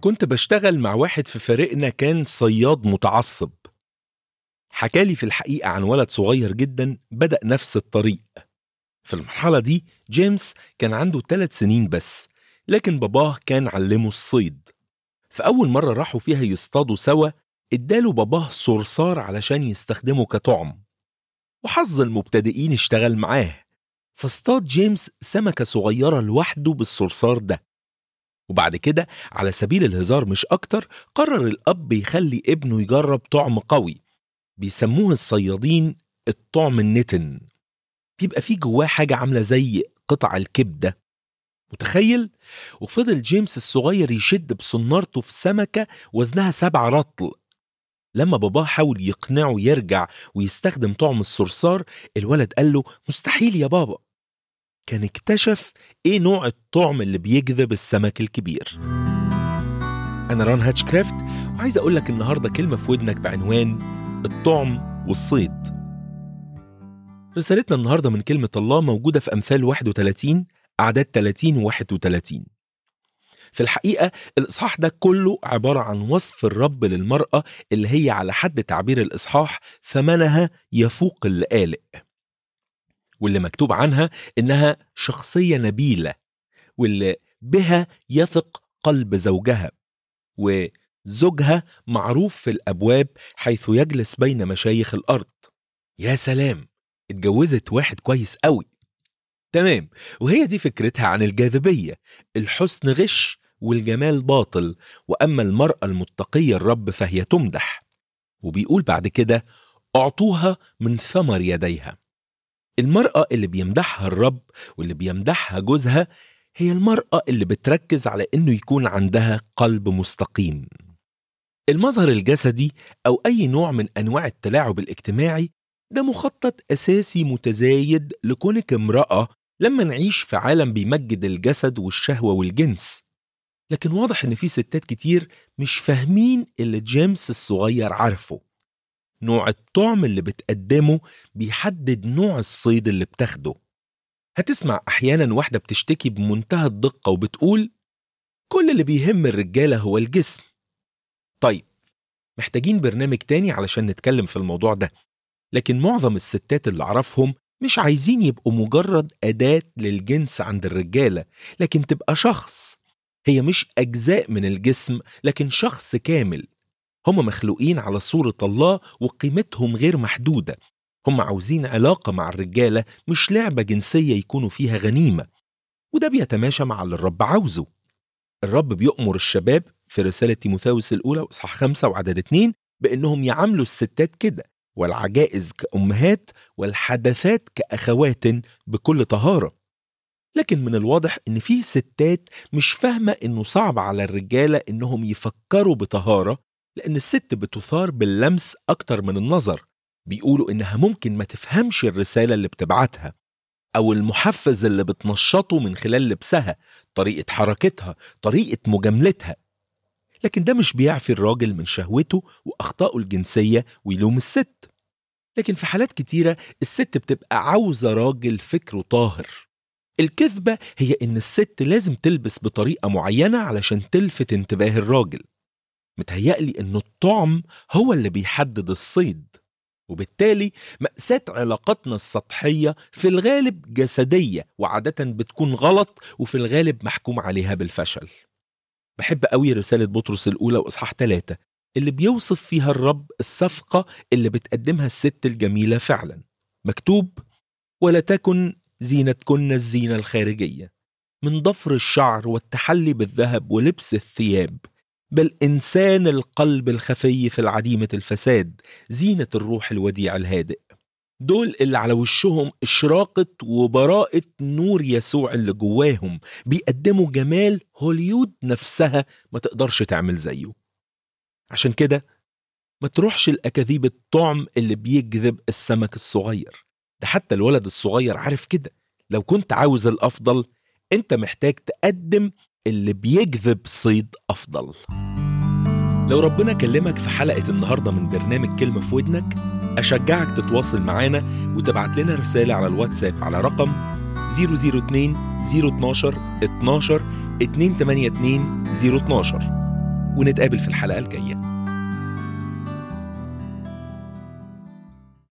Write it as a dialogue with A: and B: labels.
A: كنت بشتغل مع واحد في فريقنا كان صياد متعصب. حكالي في الحقيقة عن ولد صغير جدا بدأ نفس الطريق. في المرحلة دي جيمس كان عنده 3 سنين بس، لكن باباه كان علمه الصيد. فأول مرة راحوا فيها يصطادوا سوا اداله باباه صرصار علشان يستخدمه كطعم، وحظ المبتدئين اشتغل معاه، فاصطاد جيمس سمكة صغيرة لوحده بالصرصار ده. وبعد كده على سبيل الهزار مش أكتر قرر الأب يخلي ابنه يجرب طعم قوي بيسموه الصيادين الطعم النتن. بيبقى فيه جواه حاجة عاملة زي قطع الكبدة، متخيل؟ وفضل جيمس الصغير يشد بصنارته في سمكة وزنها 7 رطل. لما باباه حاول يقنعه يرجع ويستخدم طعم الصرصار، الولد قال له مستحيل يا بابا. كان اكتشف ايه نوع الطعم اللي بيجذب السمك الكبير. انا ران هاتشكرافت، وعايز اقول لك النهارده كلمة في ودنك بعنوان الطعم والصيد. رسالتنا النهارده من كلمة الله موجودة في أمثال 31 أعداد 30 و 31. في الحقيقة الإصحاح ده كله عبارة عن وصف الرب للمرأة اللي هي على حد تعبير الإصحاح ثمنها يفوق اللآلئ، واللي مكتوب عنها إنها شخصية نبيلة، واللي بها يثق قلب زوجها، وزوجها معروف في الأبواب حيث يجلس بين مشايخ الأرض. يا سلام، اتجوزت واحد كويس قوي. تمام، وهي دي فكرتها عن الجاذبية، الحسن غش والجمال باطل، وأما المرأة المتقية الرب فهي تمدح. وبيقول بعد كده أعطوها من ثمر يديها. المرأة اللي بيمدحها الرب واللي بيمدحها جوزها هي المرأة اللي بتركز على إنه يكون عندها قلب مستقيم. المظهر الجسدي أو أي نوع من أنواع التلاعب الاجتماعي ده مخطط أساسي متزايد لكونك امرأة لما نعيش في عالم بيمجد الجسد والشهوة والجنس. لكن واضح إن في ستات كتير مش فاهمين اللي جيمس الصغير عارفه. نوع الطعم اللي بتقدمه بيحدد نوع الصيد اللي بتاخده. هتسمع أحيانا واحدة بتشتكي بمنتهى الدقة وبتقول كل اللي بيهم الرجالة هو الجسم. طيب، محتاجين برنامج تاني علشان نتكلم في الموضوع ده، لكن معظم الستات اللي أعرفهم مش عايزين يبقوا مجرد أداة للجنس عند الرجالة، لكن تبقى شخص. هي مش أجزاء من الجسم، لكن شخص كامل. هم مخلوقين على صورة الله وقيمتهم غير محدودة. هم عاوزين علاقة مع الرجالة، مش لعبة جنسية يكونوا فيها غنيمة. وده بيتماشى مع اللي الرب عاوزه. الرب بيؤمر الشباب في رسالة تيموثاوس الأولى وإصحاح 5 وعدد 2 بأنهم يعاملوا الستات كده، والعجائز كأمهات والحدثات كأخوات بكل طهارة. لكن من الواضح إن فيه ستات مش فاهمة إنه صعب على الرجالة إنهم يفكروا بطهارة، لأن الست بتثار باللمس أكتر من النظر. بيقولوا إنها ممكن ما تفهمش الرسالة اللي بتبعتها، أو المحفز اللي بتنشطه من خلال لبسها، طريقة حركتها، طريقة مجاملتها. لكن ده مش بيعفي الراجل من شهوته وأخطائه الجنسية ويلوم الست. لكن في حالات كتيرة الست بتبقى عاوزة راجل فكره طاهر. الكذبة هي إن الست لازم تلبس بطريقة معينة علشان تلفت انتباه الراجل. متهيألي إنه الطعم هو اللي بيحدد الصيد، وبالتالي مأساة علاقاتنا السطحية في الغالب جسدية، وعادة بتكون غلط، وفي الغالب محكوم عليها بالفشل. بحب قوي رسالة بطرس الأولى وإصحاح 3 اللي بيوصف فيها الرب الصفقة اللي بتقدمها الست الجميلة فعلا. مكتوب ولا تكن زينتكن الزينة الخارجية من ضفر الشعر والتحلي بالذهب ولبس الثياب، بل إنسان القلب الخفي في العديمة الفساد زينة الروح الوديع الهادئ. دول اللي على وشهم إشراقة وبراءة نور يسوع اللي جواهم، بيقدموا جمال هوليود نفسها ما تقدرش تعمل زيه. عشان كده ما تروحش الأكاذيب الطعم اللي بيجذب السمك الصغير ده. حتى الولد الصغير عارف كده. لو كنت عاوز الأفضل، أنت محتاج تقدم اللي بيجذب صيد أفضل. لو ربنا كلمك في حلقة النهاردة من برنامج كلمة في ودنك، أشجعك تتواصل معانا وتبعت لنا رسالة على الواتساب على رقم 002 012 12 282 012. ونتقابل في الحلقة الجاية.